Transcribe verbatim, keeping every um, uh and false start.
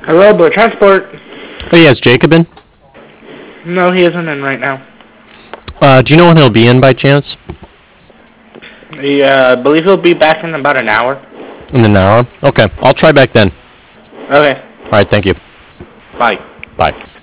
Hello, Blue Transport. Oh, yeah, is Jacob in? No, he isn't in right now. Uh, do you know when he'll be in by chance? Yeah, I believe he'll be back in about an hour. In an hour? Okay, I'll try back then. Okay. All right, thank you. Bye. Bye.